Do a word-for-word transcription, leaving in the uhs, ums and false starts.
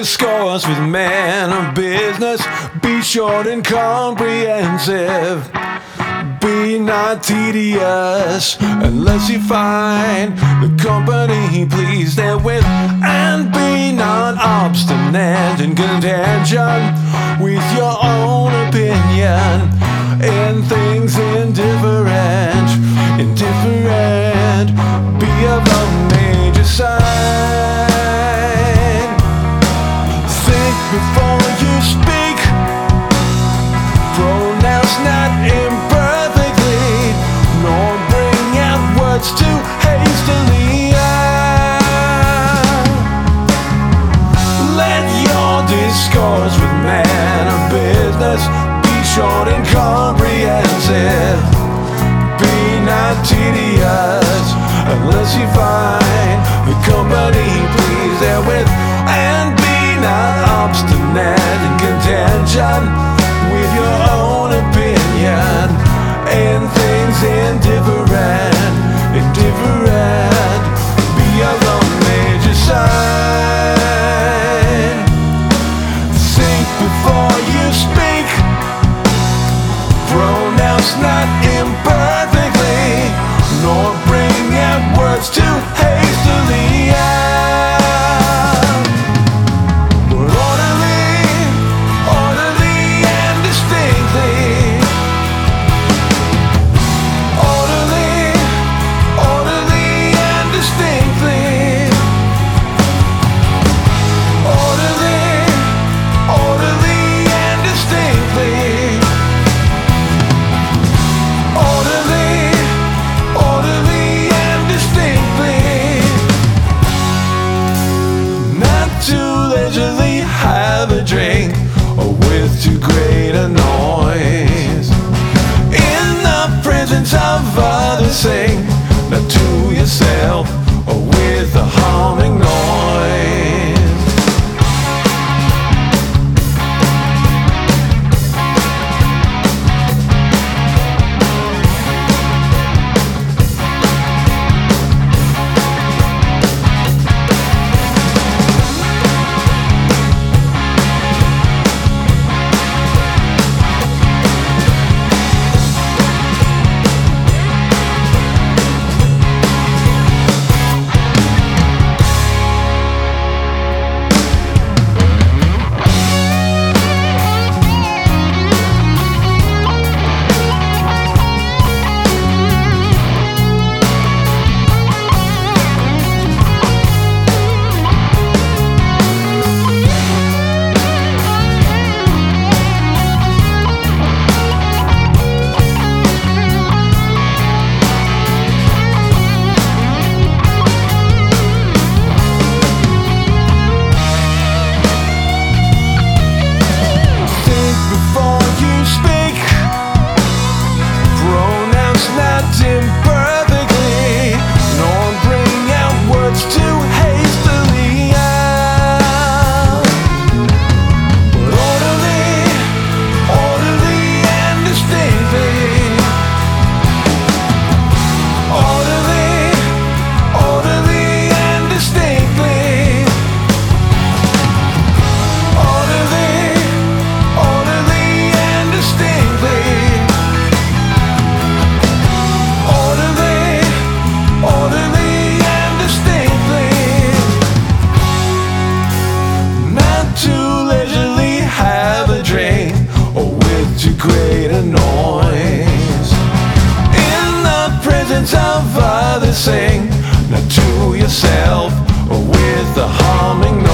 discourse with men of business. Be short and comprehensive. Be not tedious unless you find the company pleased therewith. And be not obstinate in contention with your own opinion in things indifferent. Indifferent, be of the major side. Think before you speak. Pronounce not imperfectly, nor bring out words too hastily. Let your discourse with men of business be short and comprehensive. Be not tedious unless you find the company pleased therewith. And be not obstinate in contention with your own opinion in things indifferent. Indifferent, be of the major side. Think before you speak. Pronounce not imperfectly, nor bring out words too hastily. But orderly, orderly and distinctly. Orderly, orderly and distinctly. Orderly, orderly and distinctly. Orderly, orderly and distinctly. Not too leisurely have a drink, or with too great a noise. In the presence of others sing, not to yourself, or with a humming noise. Imperfectly, nor bring out words too hastily. But orderly, orderly and distinctly. Orderly, orderly and distinctly. Orderly, orderly and distinctly. Orderly and distinctly. Not too leisurely have a drink, or with too great a noise. In the presence of others sing, not to yourself, or with a humming noise.